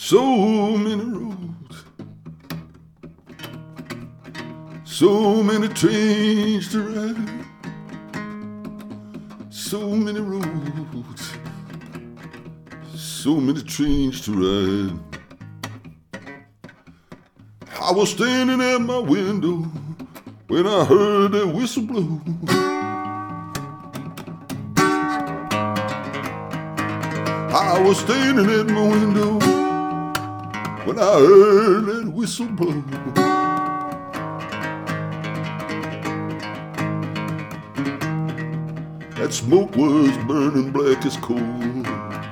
So many roads, so many trains to ride, so many roads, so many trains to ride. I was standing at my window when I heard that whistle blow. I was standing at my window when I heard that whistle blow. That smoke was burning black as coal.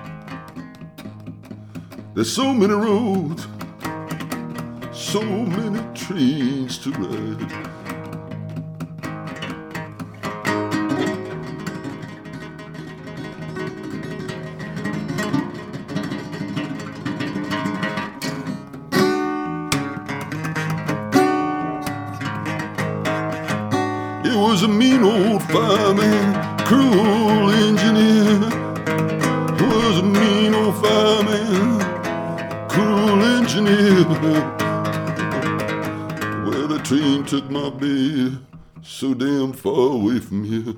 There's so many roads, so many trains to ride. It was a mean old fireman, cruel engineer. It was a mean old fireman, cruel engineer. Well, the train took my baby so damn far away from here.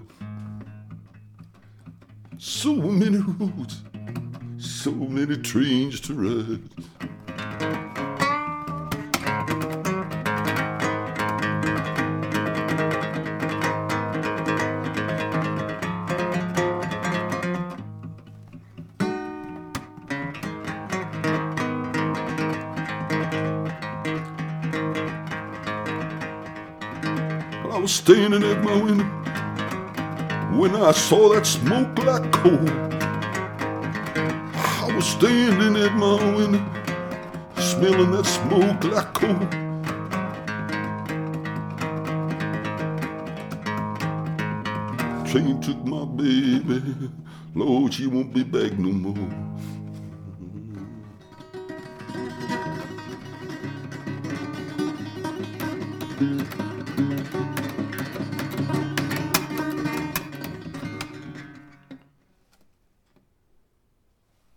So many roads, so many trains to ride. I was standing at my window when I saw that smoke like coal. I was standing at my window smelling that smoke like coal. Train took my baby, Lord, she won't be back no more.